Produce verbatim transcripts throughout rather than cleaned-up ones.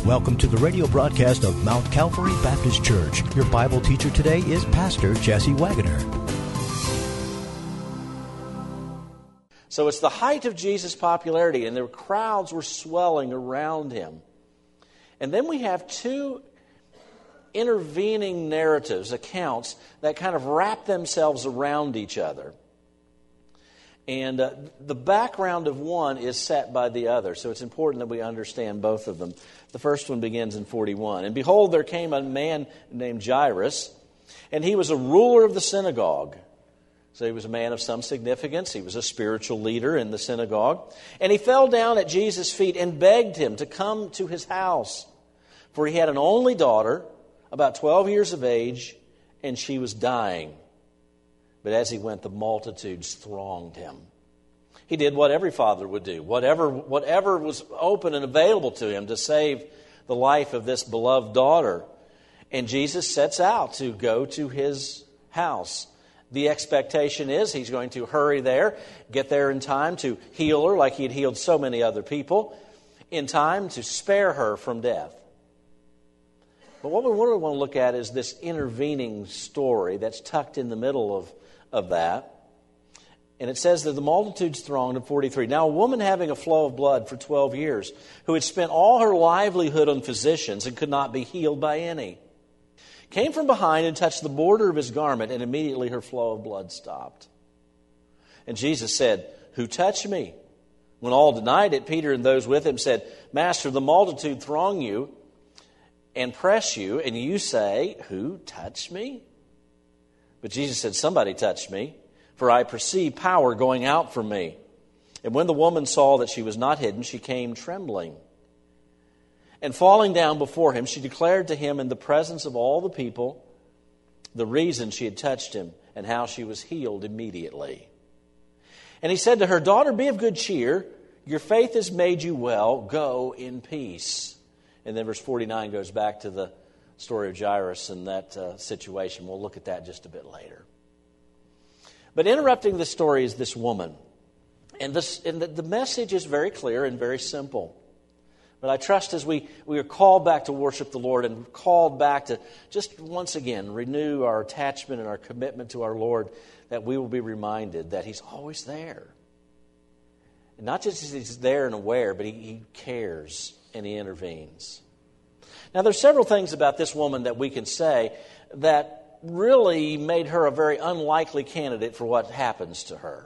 Welcome to the radio broadcast of Mount Calvary Baptist Church. Your Bible teacher today is Pastor Jesse Wagoner. So it's the height of Jesus' popularity, and the crowds were swelling around him. And then we have two intervening narratives, accounts, that kind of wrap themselves around each other. And uh, the background of one is set by the other, so it's important that we understand both of them. The first one begins in forty-one. And behold, there came a man named Jairus, and he was a ruler of the synagogue. So he was a man of some significance. He was a spiritual leader in the synagogue. And he fell down at Jesus' feet and begged him to come to his house. For he had an only daughter, about twelve years of age, and she was dying. But as he went, the multitudes thronged him. He did what every father would do, whatever, whatever was open and available to him to save the life of this beloved daughter. And Jesus sets out to go to his house. The expectation is he's going to hurry there, get there in time to heal her like he had healed so many other people, in time to spare her from death. But what we really want to look at is this intervening story that's tucked in the middle of of that. And it says that the multitudes thronged in forty-three. Now a woman having a flow of blood for twelve years, who had spent all her livelihood on physicians and could not be healed by any, came from behind and touched the border of his garment, and immediately her flow of blood stopped. And Jesus said, "Who touched me?" When all denied it, Peter and those with him said, "Master, the multitude throng you and press you, and you say, 'Who touched me?'" But Jesus said, "Somebody touched me, for I perceive power going out from me." And when the woman saw that she was not hidden, she came trembling. And falling down before him, she declared to him in the presence of all the people the reason she had touched him and how she was healed immediately. And he said to her, "Daughter, be of good cheer. Your faith has made you well. Go in peace." And then verse forty-nine goes back to the story of Jairus and that uh, situation. We'll look at that just a bit later. But interrupting the story is this woman. And, this, and the, the message is very clear and very simple. But I trust as we, we are called back to worship the Lord and called back to just once again renew our attachment and our commitment to our Lord, that we will be reminded that He's always there. And not just that He's there and aware, but He, he cares and He intervenes. Now, there's several things about this woman that we can say that really made her a very unlikely candidate for what happens to her.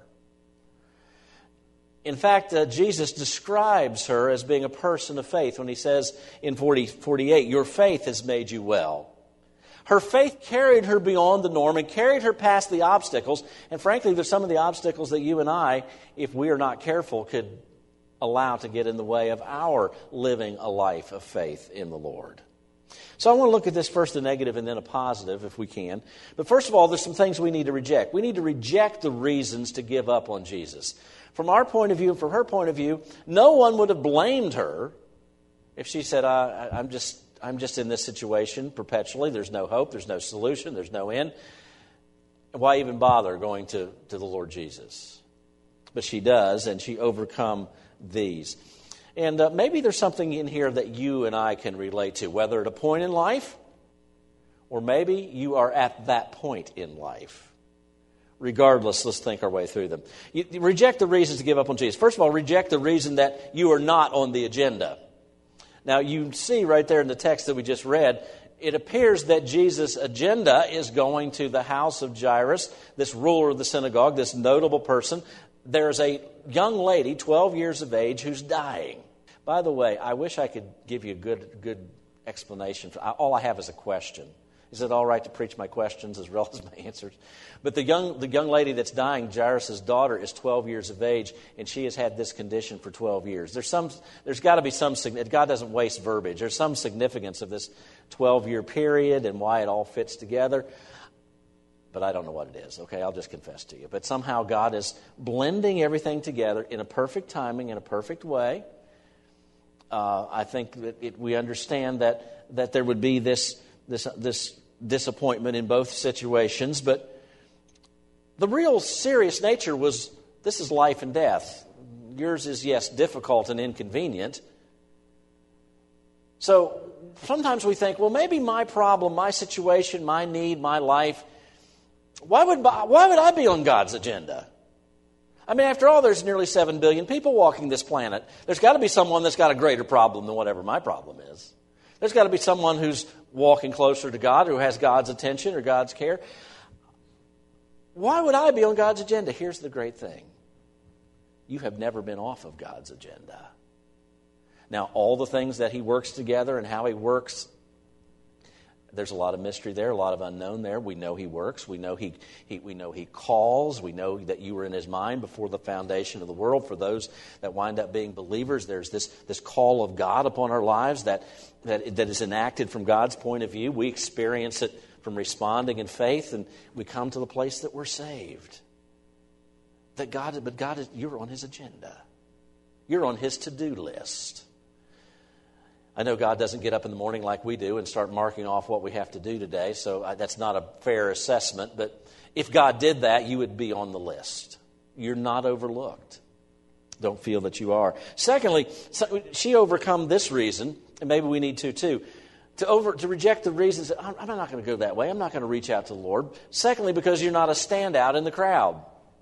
In fact, uh, Jesus describes her as being a person of faith when He says in forty, forty-eight, "Your faith has made you well." Her faith carried her beyond the norm and carried her past the obstacles. And frankly, there's some of the obstacles that you and I, if we are not careful, could allow to get in the way of our living a life of faith in the Lord. So I want to look at this first a negative and then a positive if we can. But first of all, there's some things we need to reject. We need to reject the reasons to give up on Jesus. From our point of view and from her point of view, no one would have blamed her if she said, I, I'm just I'm just in this situation perpetually. There's no hope. There's no solution. There's no end. Why even bother going to, to the Lord Jesus? But she does, and she overcome these. And uh, maybe there's something in here that you and I can relate to, whether at a point in life or maybe you are at that point in life. Regardless, let's think our way through them. You, you reject the reasons to give up on Jesus. First of all, reject the reason that you are not on the agenda. Now, you see right there in the text that we just read, it appears that Jesus' agenda is going to the house of Jairus, this ruler of the synagogue, this notable person. There's a young lady, twelve years of age, who's dying. By the way, I wish I could give you a good good explanation. For, all I have is a question. Is it all right to preach my questions as well as my answers? But the young the young lady that's dying, Jairus' daughter, is twelve years of age, and she has had this condition for twelve years. There's some. There's got to be some. God doesn't waste verbiage. There's some significance of this twelve-year period and why it all fits together. But I don't know what it is, okay? I'll just confess to you. But somehow God is blending everything together in a perfect timing, in a perfect way. Uh, I think that it, we understand that that there would be this, this, this disappointment in both situations. But the real serious nature was, this is life and death. Yours is, yes, difficult and inconvenient. So sometimes we think, well, maybe my problem, my situation, my need, my life, why would, why would I be on God's agenda? I mean, after all, there's nearly seven billion people walking this planet. There's got to be someone that's got a greater problem than whatever my problem is. There's got to be someone who's walking closer to God, who has God's attention or God's care. Why would I be on God's agenda? Here's the great thing. You have never been off of God's agenda. Now, all the things that He works together and how He works, there's a lot of mystery there, a lot of unknown there. We know He works. We know He, he we know He calls. We know that you were in His mind before the foundation of the world. For those that wind up being believers, there's this, this call of God upon our lives that, that, that is enacted from God's point of view. We experience it from responding in faith, and we come to the place that we're saved. That God, but God, is, you're on His agenda. You're on His to-do list. I know God doesn't get up in the morning like we do and start marking off what we have to do today, so I, that's not a fair assessment. But if God did that, you would be on the list. You're not overlooked. Don't feel that you are. Secondly, so she overcome this reason, and maybe we need to too, to over to reject the reasons that I'm not going to go that way. I'm not going to reach out to the Lord. Secondly, because you're not a standout in the crowd.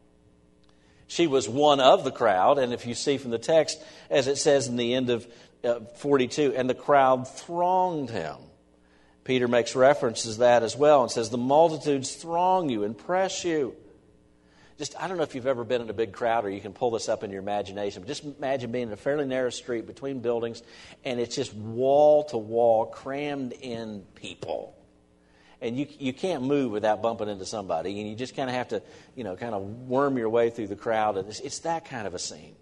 She was one of the crowd, and if you see from the text, as it says in the end of uh, forty-two, and the crowd thronged him. Peter makes references to that as well and says, the multitudes throng you and press you. Just, I don't know if you've ever been in a big crowd, or you can pull this up in your imagination, but just imagine being in a fairly narrow street between buildings, and it's just wall to wall, crammed in people. And you you can't move without bumping into somebody, and you just kind of have to, you know, kind of worm your way through the crowd. And it's, it's that kind of a scene.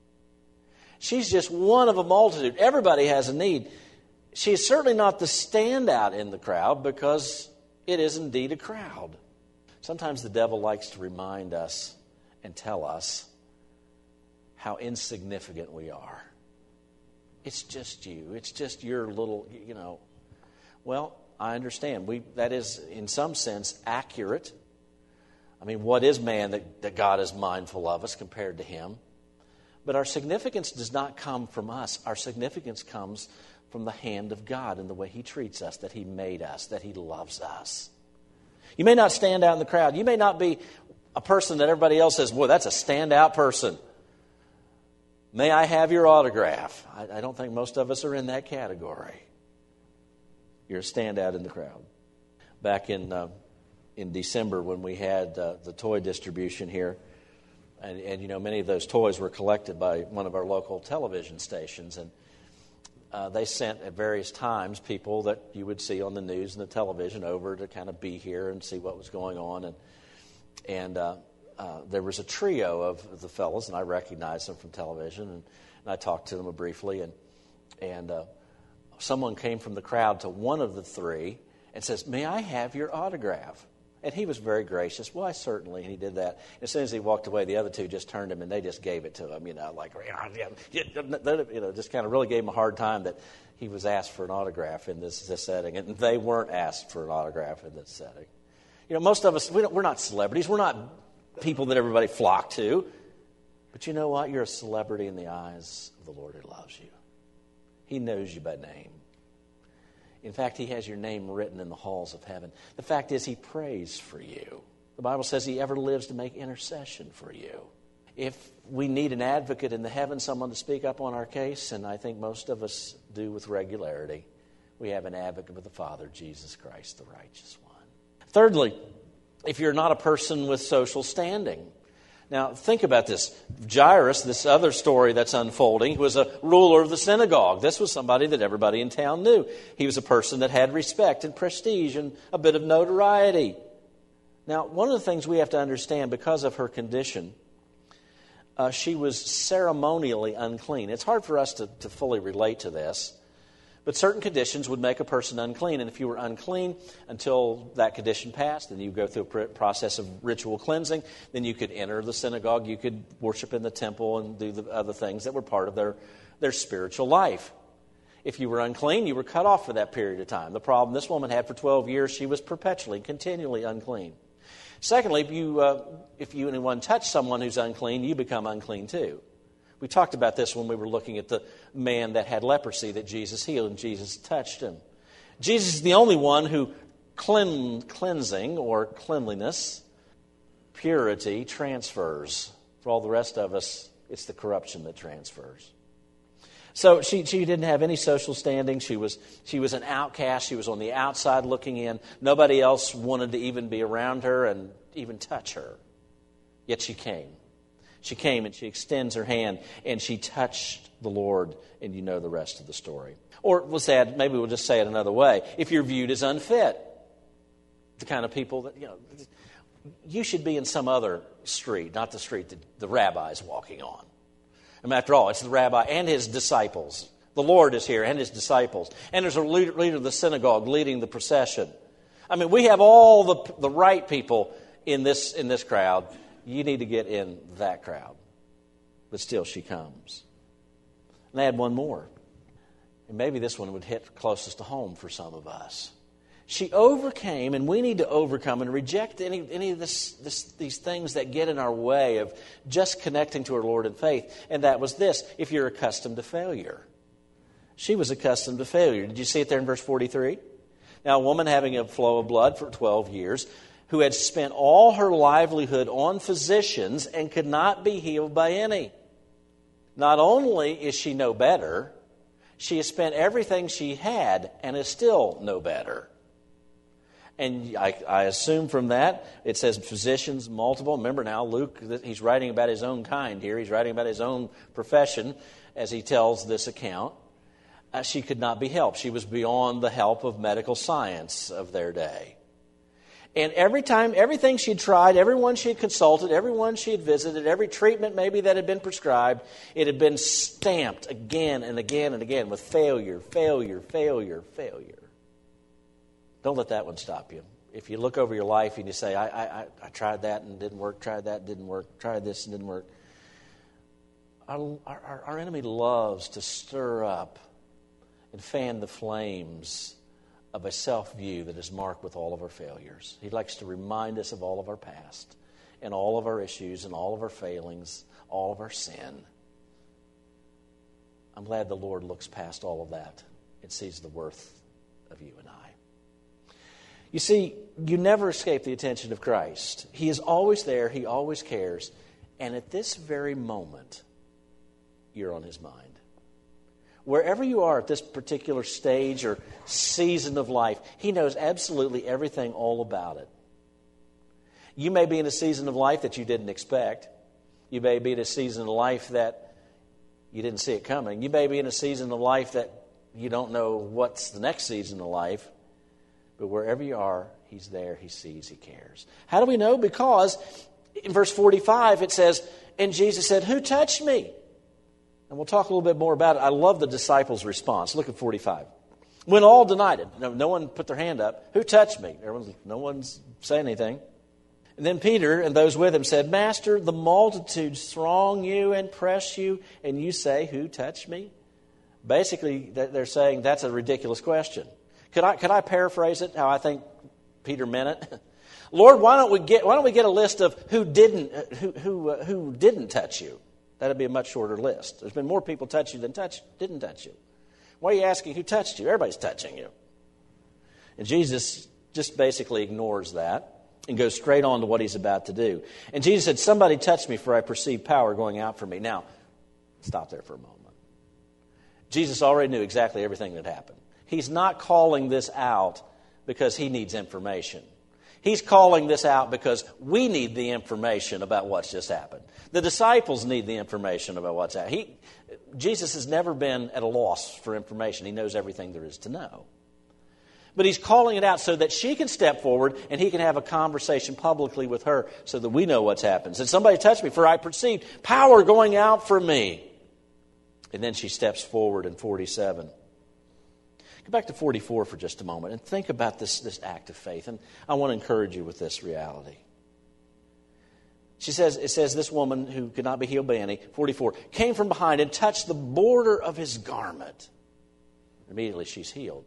She's just one of a multitude. Everybody has a need. She's certainly not the standout in the crowd, because it is indeed a crowd. Sometimes the devil likes to remind us and tell us how insignificant we are. It's just you. It's just your little, you know. Well, I understand. We that is, in some sense, accurate. I mean, what is man that, that God is mindful of us compared to Him? But our significance does not come from us. Our significance comes from the hand of God and the way He treats us, that He made us, that He loves us. You may not stand out in the crowd. You may not be a person that everybody else says, boy, that's a standout person. May I have your autograph? I, I don't think most of us are in that category. You're a standout in the crowd. Back in uh, in December, when we had uh, the toy distribution here, and, and you know, many of those toys were collected by one of our local television stations, and uh, they sent at various times people that you would see on the news and the television over to kind of be here and see what was going on, and and uh, uh, there was a trio of the fellows, and I recognized them from television, and, and I talked to them briefly, and and. Uh, Someone came from the crowd to one of the three and says, may I have your autograph? And he was very gracious. Why, certainly. And he did that. As soon as he walked away, the other two just turned him and they just gave it to him, you know, like, you know, just kind of really gave him a hard time that he was asked for an autograph in this, this setting. And they weren't asked for an autograph in this setting. You know, most of us, we don't, we're not celebrities. We're not people that everybody flock to. But you know what? You're a celebrity in the eyes of the Lord who loves you. He knows you by name. In fact, He has your name written in the halls of heaven. The fact is, He prays for you. The Bible says He ever lives to make intercession for you. If we need an advocate in the heavens, someone to speak up on our case, and I think most of us do with regularity, we have an advocate with the Father, Jesus Christ, the righteous one. Thirdly, if you're not a person with social standing. Now, think about this. Jairus, this other story that's unfolding, was a ruler of the synagogue. This was somebody that everybody in town knew. He was a person that had respect and prestige and a bit of notoriety. Now, one of the things we have to understand, because of her condition, uh, she was ceremonially unclean. It's hard for us to, to fully relate to this. But certain conditions would make a person unclean. And if you were unclean until that condition passed, then you go through a process of ritual cleansing. Then you could enter the synagogue. You could worship in the temple and do the other things that were part of their, their spiritual life. If you were unclean, you were cut off for that period of time. The problem this woman had for twelve years, she was perpetually, continually unclean. Secondly, if you, uh, if you anyone touch someone who's unclean, you become unclean too. We talked about this when we were looking at the man that had leprosy that Jesus healed, and Jesus touched him. Jesus is the only one who clean, cleansing or cleanliness, purity, transfers. For all the rest of us, it's the corruption that transfers. So she, she didn't have any social standing. She was, she was an outcast. She was on the outside looking in. Nobody else wanted to even be around her and even touch her. Yet she came. She came and she extends her hand and she touched the Lord, and you know the rest of the story. Or we'll say it, maybe we'll just say it another way. If you're viewed as unfit, the kind of people that, you know, you should be in some other street, not the street that the rabbi's walking on. And after all, it's the rabbi and his disciples. The Lord is here and his disciples. And there's a leader, leader of the synagogue leading the procession. I mean, we have all the the right people in this in this crowd. You need to get in that crowd. But still, she comes. And I had one more. And maybe this one would hit closest to home for some of us. She overcame, and we need to overcome and reject any, any of this, this, these things that get in our way of just connecting to our Lord in faith. And that was this: if you're accustomed to failure. She was accustomed to failure. Did you see it there in verse forty-three? Now, a woman having a flow of blood for twelve years, who had spent all her livelihood on physicians and could not be healed by any. Not only is she no better, she has spent everything she had and is still no better. And I, I assume from that, it says physicians, multiple. Remember now, Luke, he's writing about his own kind here. He's writing about his own profession as he tells this account. Uh, she could not be helped. She was beyond the help of medical science of their day. And every time, everything she'd tried, everyone she had consulted, everyone she had visited, every treatment maybe that had been prescribed, it had been stamped again and again and again with failure, failure, failure, failure. Don't let that one stop you. If you look over your life and you say, I, I, I tried that and didn't work, tried that and didn't work, tried this and didn't work. Our, our, our enemy loves to stir up and fan the flames of a self-view that is marked with all of our failures. He likes to remind us of all of our past and all of our issues and all of our failings, all of our sin. I'm glad the Lord looks past all of that and sees the worth of you and I. You see, you never escape the attention of Christ. He is always there. He always cares. And at this very moment, you're on His mind. Wherever you are at this particular stage or season of life, He knows absolutely everything all about it. You may be in a season of life that you didn't expect. You may be in a season of life that you didn't see it coming. You may be in a season of life that you don't know what's the next season of life. But wherever you are, He's there, He sees, He cares. How do we know? Because in verse forty-five it says, and Jesus said, who touched me? And we'll talk a little bit more about it. I love the disciples' response. Look at forty-five. When all denied it, no, no one put their hand up. Who touched me? Everyone's, no one's saying anything. And then Peter and those with him said, Master, the multitudes throng you and press you, and you say, who touched me? Basically, they're saying that's a ridiculous question. Could I could I paraphrase it how I think Peter meant it? Lord, why don't we get why don't we get a list of who didn't who who uh, who didn't touch you? That'd be a much shorter list. There's been more people touch you than touch didn't touch you. Why are you asking who touched you? Everybody's touching you. And Jesus just basically ignores that and goes straight on to what He's about to do. And Jesus said, somebody touched me, for I perceive power going out from me. Now, stop there for a moment. Jesus already knew exactly everything that happened. He's not calling this out because He needs information. He's calling this out because we need the information about what's just happened. The disciples need the information about what's happened. He, Jesus has never been at a loss for information. He knows everything there is to know. But He's calling it out so that she can step forward and He can have a conversation publicly with her so that we know what's happened. Said, somebody touched me, for I perceived power going out from me. And then she steps forward in forty-seven. Go back to forty-four for just a moment and think about this, this act of faith. And I want to encourage you with this reality. She says, it says this woman who could not be healed by any, forty-four, came from behind and touched the border of His garment. Immediately she's healed.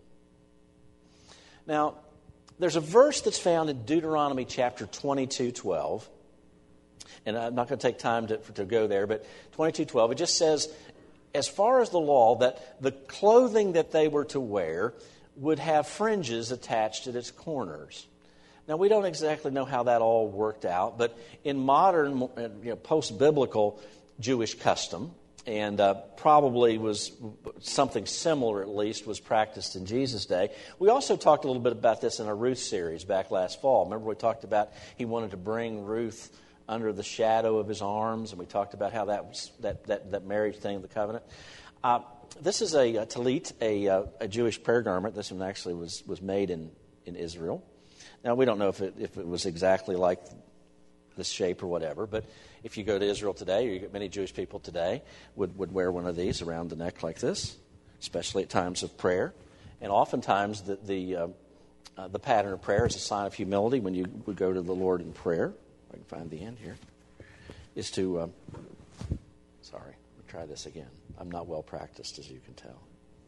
Now, there's a verse that's found in Deuteronomy chapter twenty-two twelve. and I'm not going to take time to, to go there, but twenty-two twelve, it just says, as far as the law, that the clothing that they were to wear would have fringes attached at its corners. Now, we don't exactly know how that all worked out, but in modern, you know, post-biblical Jewish custom, and uh, probably was something similar, at least, was practiced in Jesus' day. We also talked a little bit about this in our Ruth series back last fall. Remember we talked about he wanted to bring Ruth under the shadow of his arms, and we talked about how that was that, that, that marriage thing, the covenant. Uh, this is a, a talit, a, a Jewish prayer garment. This one actually was, was made in, in Israel. Now, we don't know if it, if it was exactly like this shape or whatever, but if you go to Israel today, or you get many Jewish people today, would, would wear one of these around the neck like this, especially at times of prayer. And oftentimes the the, uh, uh, the pattern of prayer is a sign of humility when you would go to the Lord in prayer. If I can find the end here. Is to, um, sorry, let me try this again. I'm not well practiced, as you can tell.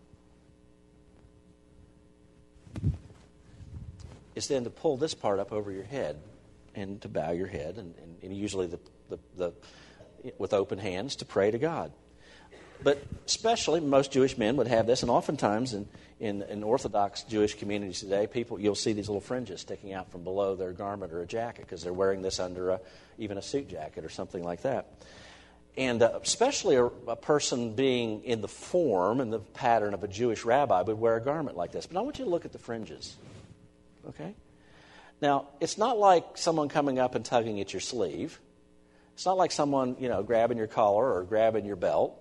Is then to pull this part up over your head and to bow your head, and, and, and usually the, the, the with open hands to pray to God. But especially most Jewish men would have this, and oftentimes in, in, in Orthodox Jewish communities today, people you'll see these little fringes sticking out from below their garment or a jacket because they're wearing this under a, even a suit jacket or something like that. And uh, especially a, a person being in the form and the pattern of a Jewish rabbi would wear a garment like this. But I want you to look at the fringes. Okay? Now, it's not like someone coming up and tugging at your sleeve. It's not like someone, you know, grabbing your collar or grabbing your belt.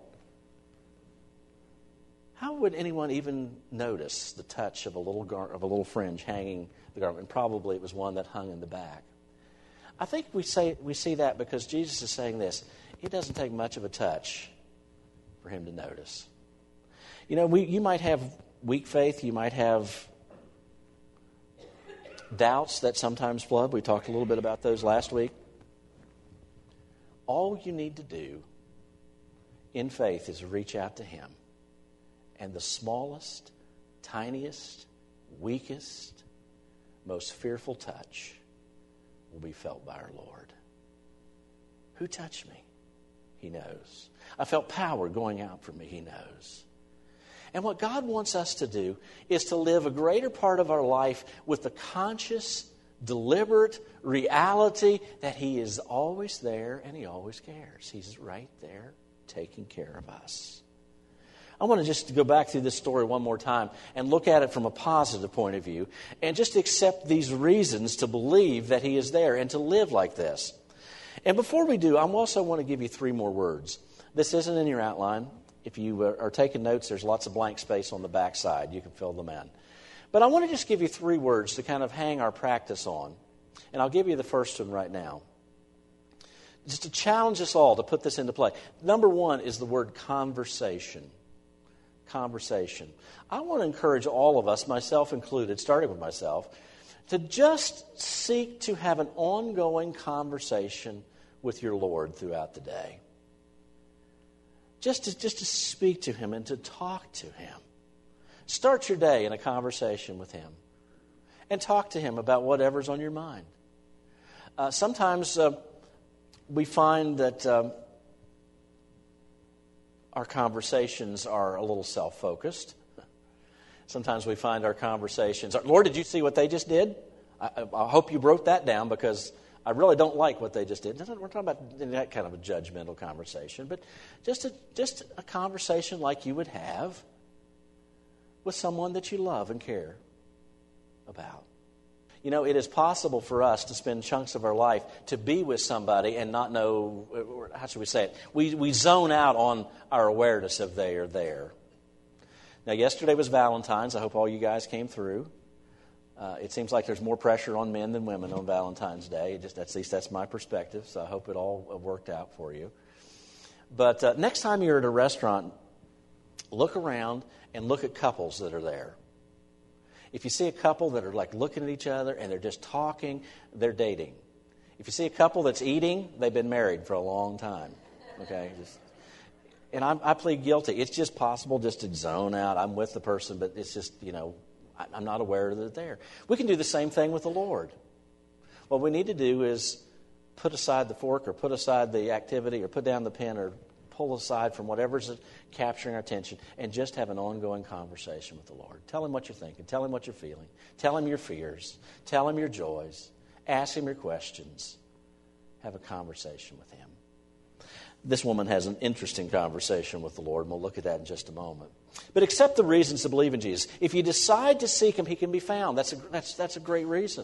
How would anyone even notice the touch of a little gar- of a little fringe hanging the garment? And probably it was one that hung in the back. I think we say we see that because Jesus is saying this. It doesn't take much of a touch for him to notice. You know, we, you might have weak faith. You might have doubts that sometimes flood. We talked a little bit about those last week. All you need to do in faith is reach out to him. And the smallest, tiniest, weakest, most fearful touch will be felt by our Lord. Who touched me? He knows. I felt power going out from me. He knows. And what God wants us to do is to live a greater part of our life with the conscious, deliberate reality that he is always there and he always cares. He's right there taking care of us. I want to just go back through this story one more time and look at it from a positive point of view and just accept these reasons to believe that he is there and to live like this. And before we do, I also want to give you three more words. This isn't in your outline. If you are taking notes, there's lots of blank space on the back side. You can fill them in. But I want to just give you three words to kind of hang our practice on. And I'll give you the first one right now. Just to challenge us all to put this into play. Number one is the word conversation. Conversation. I want to encourage all of us, myself included, starting with myself, to just seek to have an ongoing conversation with your Lord throughout the day. Just to, just to speak to him and to talk to him. Start your day in a conversation with him. And talk to him about whatever's on your mind. Uh, sometimes uh, we find that um, our conversations are a little self-focused. Sometimes we find our conversations, Lord, did you see what they just did? I, I hope you wrote that down because I really don't like what they just did. We're talking about that kind of a judgmental conversation, but just a, just a conversation like you would have with someone that you love and care about. You know, it is possible for us to spend chunks of our life to be with somebody and not know, how should we say it? We, we zone out on our awareness of they are there. Now, yesterday was Valentine's. I hope all you guys came through. Uh, it seems like there's more pressure on men than women on Valentine's Day. It just, at least that's my perspective, so I hope it all worked out for you. But uh, next time you're at a restaurant, look around and look at couples that are there. If you see a couple that are like looking at each other and they're just talking, they're dating. If you see a couple that's eating, they've been married for a long time. Okay, just, and I'm, I plead guilty. It's just possible just to zone out. I'm with the person, but it's just, you know, I, I'm not aware that they're there. We can do the same thing with the Lord. What we need to do is put aside the fork or put aside the activity or put down the pen or pull aside from whatever's capturing our attention and just have an ongoing conversation with the Lord. Tell Him what you're thinking. Tell Him what you're feeling. Tell Him your fears. Tell Him your joys. Ask Him your questions. Have a conversation with Him. This woman has an interesting conversation with the Lord, and we'll look at that in just a moment. But accept the reasons to believe in Jesus. If you decide to seek Him, He can be found. That's a, that's, that's a great reason.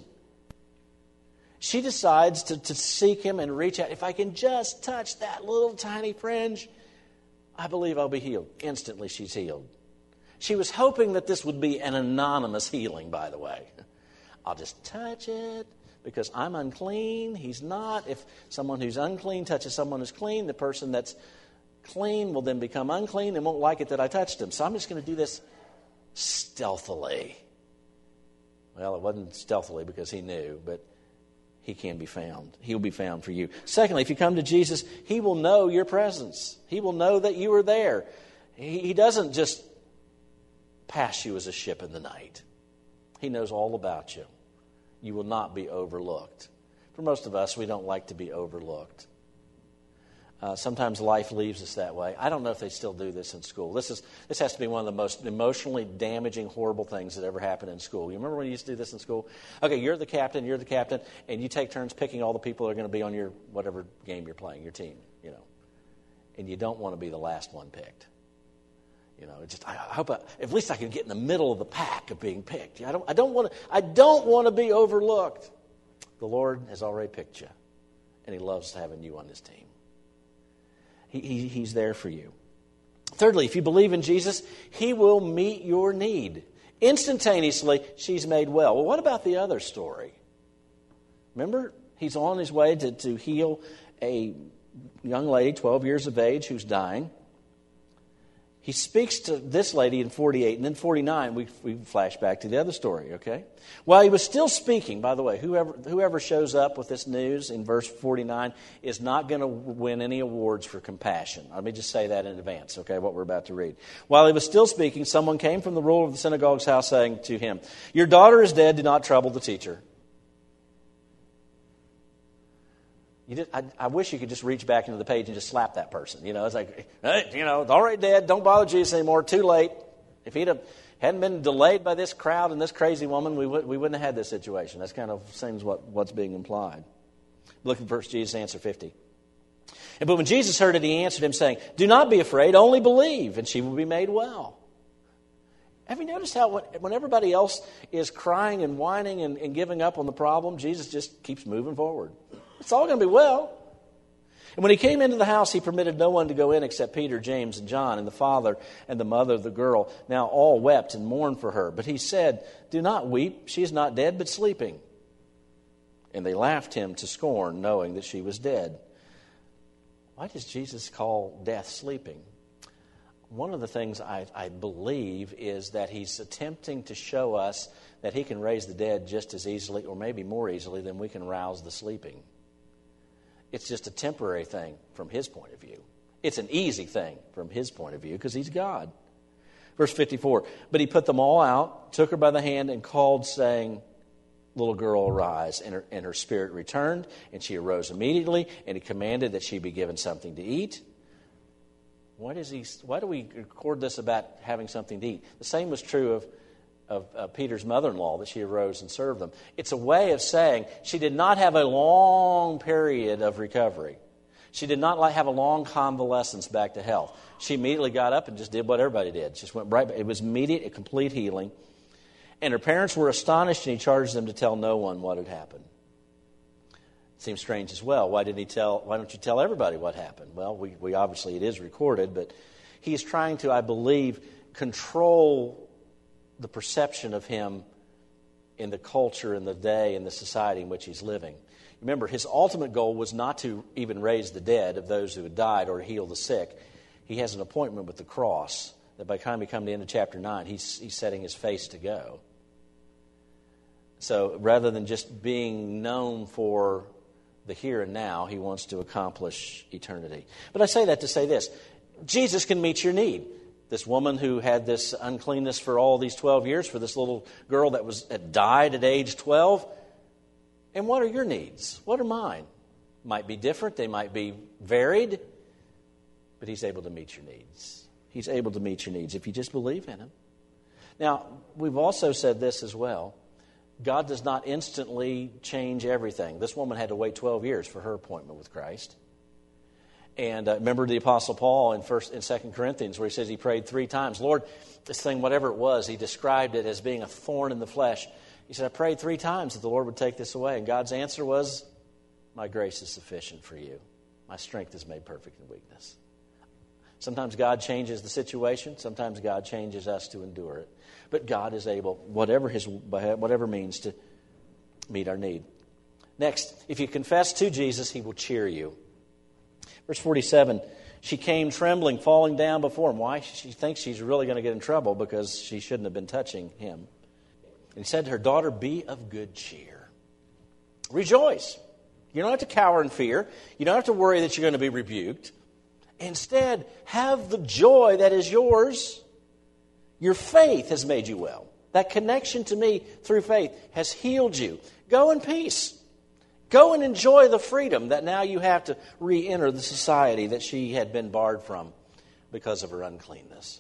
She decides to, to seek Him and reach out. If I can just touch that little tiny fringe, I believe I'll be healed. Instantly, she's healed. She was hoping that this would be an anonymous healing, by the way. I'll just touch it because I'm unclean. He's not. If someone who's unclean touches someone who's clean, the person that's clean will then become unclean and won't like it that I touched him. So I'm just going to do this stealthily. Well, it wasn't stealthily because he knew, but He can be found. He'll be found for you. Secondly, if you come to Jesus, He will know your presence. He will know that you are there. He, he doesn't just pass you as a ship in the night. He knows all about you. You will not be overlooked. For most of us, we don't like to be overlooked. Uh, sometimes life leaves us that way. I don't know if they still do this in school. This is this has to be one of the most emotionally damaging, horrible things that ever happened in school. You remember when you used to do this in school? Okay, you're the captain, you're the captain, and you take turns picking all the people that are going to be on your whatever game you're playing, your team, you know. And you don't want to be the last one picked. You know, it just I hope I, at least I can get in the middle of the pack of being picked. I don't I don't want to I don't want to be overlooked. The Lord has already picked you, and He loves having you on His team. He, he, he's there for you. Thirdly, if you believe in Jesus, He will meet your need. Instantaneously, she's made well. Well, what about the other story? Remember, He's on His way to, to heal a young lady, twelve years of age, who's dying. He speaks to this lady in forty-eight, and then forty-nine, we, we flash back to the other story, okay? While He was still speaking, by the way, whoever whoever shows up with this news in verse forty-nine is not going to win any awards for compassion. Let me just say that in advance, okay, what we're about to read. While He was still speaking, someone came from the ruler of the synagogue's house saying to him, "Your daughter is dead, do not trouble the teacher." You just, I, I wish you could just reach back into the page and just slap that person. You know, it's like, hey, you know, it's already dead. Don't bother Jesus anymore. Too late. If he'd have hadn't been delayed by this crowd and this crazy woman, we would we wouldn't have had this situation. That's kind of seems what, what's being implied. Look at verse Jesus answer fifty. And but when Jesus heard it, He answered him, saying, "Do not be afraid, only believe, and she will be made well." Have you noticed how when, when everybody else is crying and whining and, and giving up on the problem, Jesus just keeps moving forward? It's all going to be well. And when He came into the house, He permitted no one to go in except Peter, James, and John, and the father and the mother of the girl. Now all wept and mourned for her. But He said, "Do not weep. She is not dead, but sleeping." And they laughed Him to scorn, knowing that she was dead. Why does Jesus call death sleeping? One of the things I, I believe is that He's attempting to show us that He can raise the dead just as easily, or maybe more easily, than we can rouse the sleeping. It's just a temporary thing from His point of view. It's an easy thing from His point of view because He's God. Verse fifty-four, but He put them all out, took her by the hand, and called, saying, "Little girl, arise." And her, and her spirit returned, and she arose immediately, and He commanded that she be given something to eat. Why does he? Why do we record this about having something to eat? The same was true of, of, of Peter's mother-in-law, that she arose and served them. It's a way of saying she did not have a long period of recovery. She did not like have a long convalescence back to health. She immediately got up and just did what everybody did. Just went right. It was immediate, a complete healing. And her parents were astonished, and He charged them to tell no one what had happened. Seems strange as well. Why did he tell? Why don't you tell everybody what happened? Well, we, we obviously it is recorded, but He's trying to, I believe, control the perception of Him in the culture, in the day, in the society in which He's living. Remember, His ultimate goal was not to even raise the dead of those who had died or heal the sick. He has an appointment with the cross that by the time we come to the end of chapter nine, he's, he's setting His face to go. So rather than just being known for the here and now, He wants to accomplish eternity. But I say that to say this. Jesus can meet your need. This woman who had this uncleanness for all these twelve years, for this little girl that was that died at age twelve. And what are your needs? What are mine? might be different, they might be varied, but He's able to meet your needs. He's able to meet your needs if you just believe in Him. Now, we've also said this as well. God does not instantly change everything. This woman had to wait twelve years for her appointment with Christ. And uh, remember the Apostle Paul in first in Second Corinthians where he says he prayed three times. Lord, this thing, whatever it was, he described it as being a thorn in the flesh. He said, I prayed three times that the Lord would take this away. And God's answer was, my grace is sufficient for you. My strength is made perfect in weakness. Sometimes God changes the situation. Sometimes God changes us to endure it. But God is able, whatever his whatever means, to meet our need. Next, if you confess to Jesus, He will cheer you. Verse forty-seven, she came trembling, falling down before Him. Why? She thinks she's really going to get in trouble because she shouldn't have been touching Him. And He said to her, daughter, be of good cheer. Rejoice. You don't have to cower in fear. You don't have to worry that you're going to be rebuked. Instead, have the joy that is yours. Your faith has made you well. That connection to me through faith has healed you. Go in peace. Go and enjoy the freedom that now you have to re-enter the society that she had been barred from because of her uncleanness.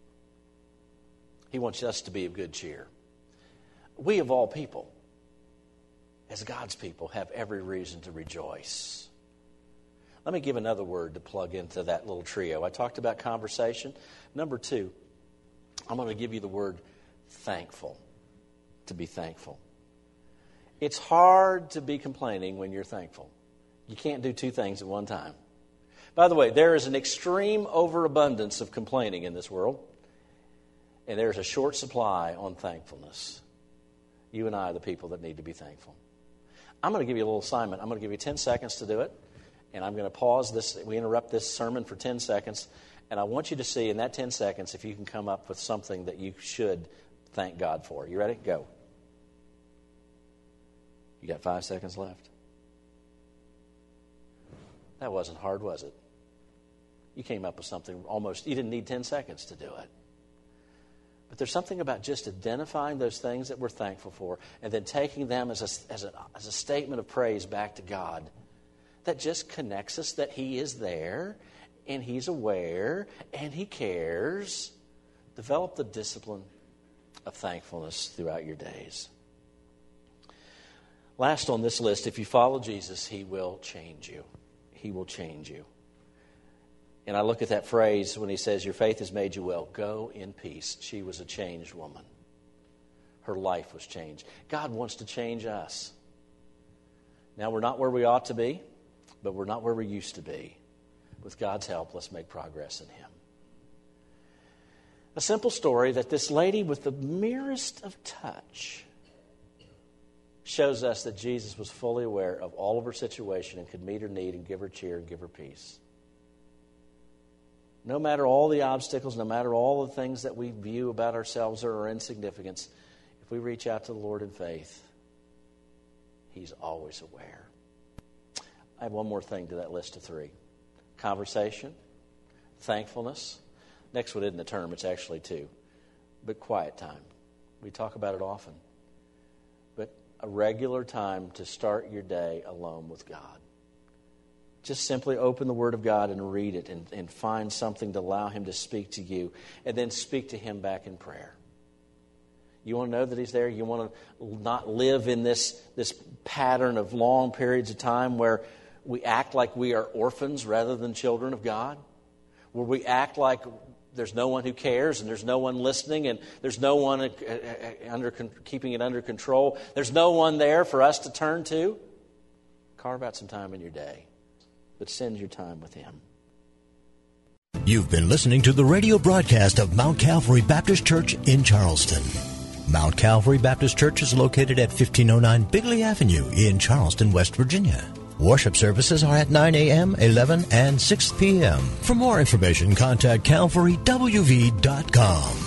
He wants us to be of good cheer. We of all people, as God's people, have every reason to rejoice. Let me give another word to plug into that little trio. I talked about conversation. Number two, I'm going to give you the word thankful, to be thankful. It's hard to be complaining when you're thankful. You can't do two things at one time. By the way, there is an extreme overabundance of complaining in this world, and there's a short supply on thankfulness. You and I are the people that need to be thankful. I'm going to give you a little assignment. I'm going to give you ten seconds to do it, and I'm going to pause this. We interrupt this sermon for ten seconds, and I want you to see in that ten seconds if you can come up with something that you should thank God for. You ready? Go. You got five seconds left. That wasn't hard, was it? You came up with something almost, you didn't need ten seconds to do it. But there's something about just identifying those things that we're thankful for and then taking them as a, as a, as a statement of praise back to God that just connects us that He is there and He's aware and He cares. Develop the discipline of thankfulness throughout your days. Last on this list, if you follow Jesus, He will change you. He will change you. And I look at that phrase when He says, your faith has made you well. Go in peace. She was a changed woman. Her life was changed. God wants to change us. Now, we're not where we ought to be, but we're not where we used to be. With God's help, let's make progress in Him. A simple story that this lady with the merest of touch shows us that Jesus was fully aware of all of her situation and could meet her need and give her cheer and give her peace. No matter all the obstacles, no matter all the things that we view about ourselves or our insignificance, if we reach out to the Lord in faith, He's always aware. I have one more thing to that list of three. Conversation, thankfulness. Next one isn't a term, it's actually two. But quiet time. We talk about it often. But a regular time to start your day alone with God. Just simply open the Word of God and read it and, and find something to allow Him to speak to you. And then speak to Him back in prayer. You want to know that He's there? You want to not live in this, this pattern of long periods of time where we act like we are orphans rather than children of God? Where we act like there's no one who cares and there's no one listening and there's no one under, keeping it under control. There's no one there for us to turn to. Carve out some time in your day. But spend your time with Him. You've been listening to the radio broadcast of Mount Calvary Baptist Church in Charleston. Mount Calvary Baptist Church is located at fifteen oh nine Bigley Avenue in Charleston, West Virginia. Worship services are at nine a.m., eleven, and six p.m. For more information, contact calvary w v dot com.